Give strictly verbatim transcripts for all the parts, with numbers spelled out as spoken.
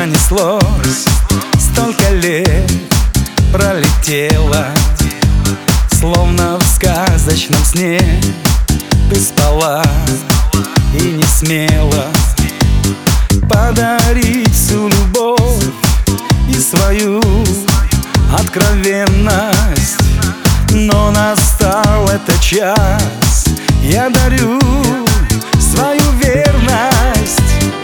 пронеслось, столько лет пролетело, словно в сказочном сне. Ты спала и не смела подарить всю любовь и свою откровенность. Но настал этот час, я дарю свою верность.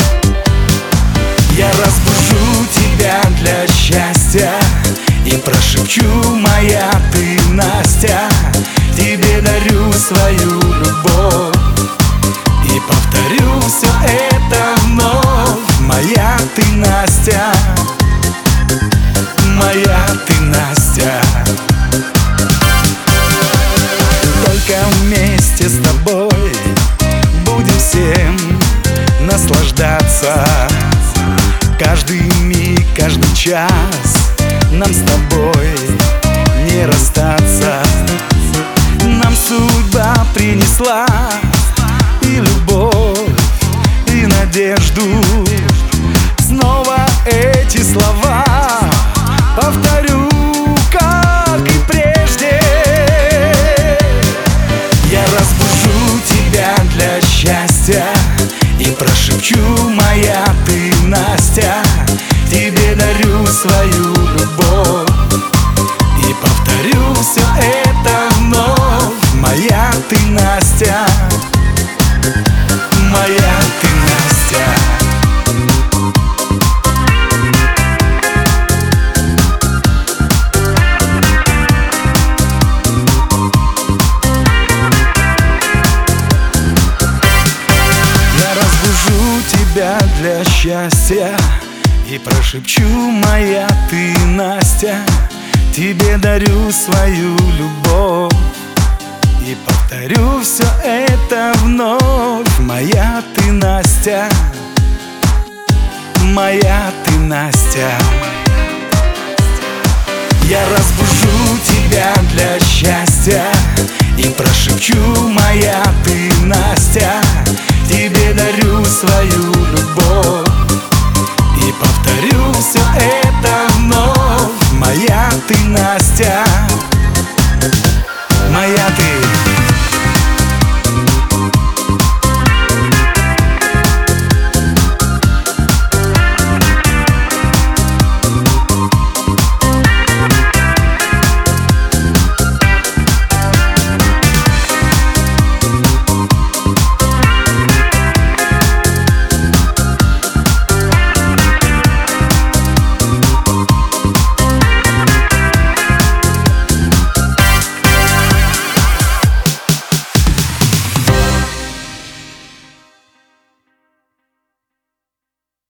Я разбужу тебя для счастья и прошепчу: моя ты, Настя. Тебе дарю свою любовь и повторю все это вновь. Моя ты, Настя, моя ты, Настя. Только вместе с тобой будем всем наслаждаться. Каждый миг, каждый час нам с тобой не расстаться. Нам судьба принесла и любовь, и надежду. Снова эти слова повторю, как и прежде. Я разбужу тебя для счастья и прошепчу: моя ты, Настя. Тебе дарю свою любовь и повторю все это вновь. Моя ты, Настя, моя ты, Настя. Я разбужу тебя для счастья и прошепчу: моя ты, Настя. Тебе дарю свою любовь и повторю все это вновь. Моя ты, Настя, моя ты, Настя. Я разбужу тебя для счастья и прошепчу: моя ты, Настя. Тебе дарю свою любовь и повторю все это вновь. Моя ты, Настя.